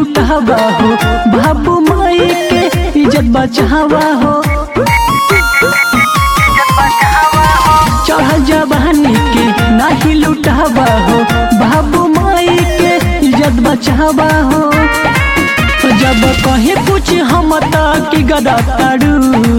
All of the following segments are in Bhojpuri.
लुटावा हो, बाबू माई के इज्जत बचावा हो। चढ़ल जवानी के नाही लुटावा हो, बाबू माई के इज्जत बचावा हो। जब कहे कुछ हम की गदा तारू,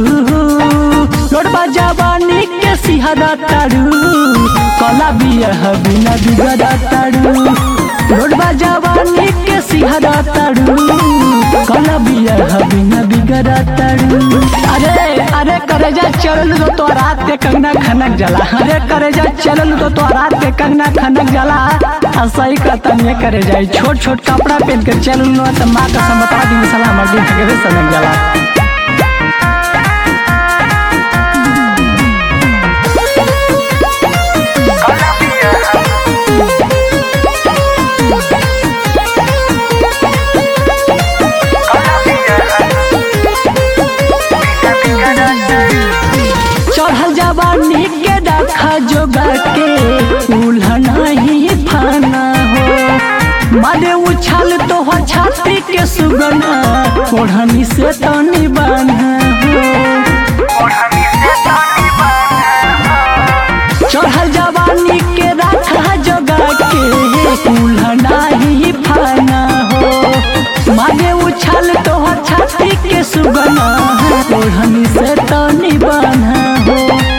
लोटबा जवानी के सिहरा तारू, कला बियाह बिना बिगड़ा तारू। लोटबा जवानी के सिहरा तारू, कला बियाह बिना बिगड़ा तारू। अरे अरे करे जा चल तो रात के कंगना खनक जला, अरे करे जा चल तो रात के कंगना खनक जला। सही कहता नहीं करे जाए, छोट छोट कपड़ा पहन कर चल तो माँ का समता दिन सलाम सनक जला। चढ़ल जवानी के रखा जोगा के उल्हना ही फाना हो। मारे उछाल तो हो छाती के सुगना, ओढ़नी से तनी बाना हो। चढ़ल जवानी के रखा जोगा के उल्हना ही फाना हो। मारे उछाल तो हो छाती के सुगना, ओढ़नी से तनी बाना हो।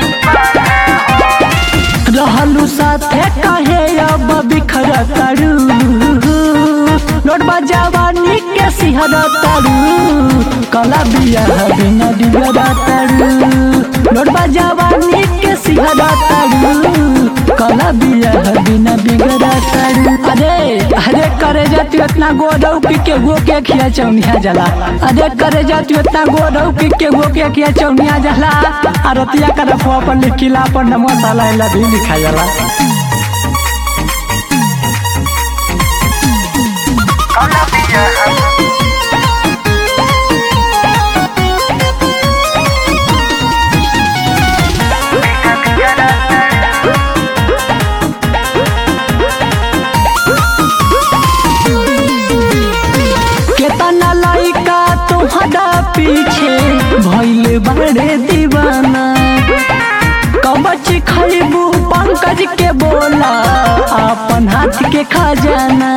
रहलू साथे कहे अब बिखरा तारू, लोटबा जवानी के सिहरा तारू, कला बियाह बिना बिगड़ा तारू। लोटबा जवानी के सिहरा तारू, कला बियाह बिना बिगड़ा तारू। अरे अरे करे जाती इतना गोदौ के गो के खिया चौनिया जला। अरे करे जाती इतना गोदौ के गो के खिया चौनिया जला। आरतिया का रफवा पर लिखिला पर नमो साला इला भी लिखा जाला। केतना लइका तोहरा पीछे भइल बड़े दीवाना। कबच खैबू पंकज के बोला, अपन हाथ के खजाना।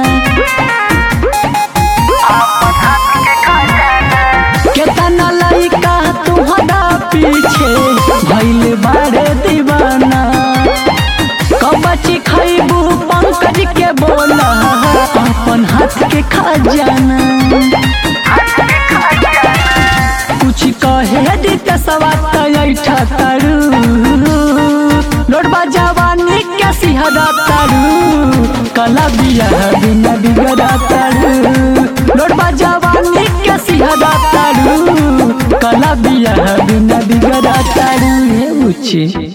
केतना लइका तोहरा पीछे भइल बड़े दीवाना। कबच खैबू पंकज के बोला, अपन हाथ के खजाना। कुछ कहे दिते सवात तारू, लोटबा जवानी के सिहरा तारू, कला बियाह बिना बिगड़ा तारू। लोटबा जवानी के सिहरा तारू, कला बियाह बिना बिगड़ा तारू। हे उची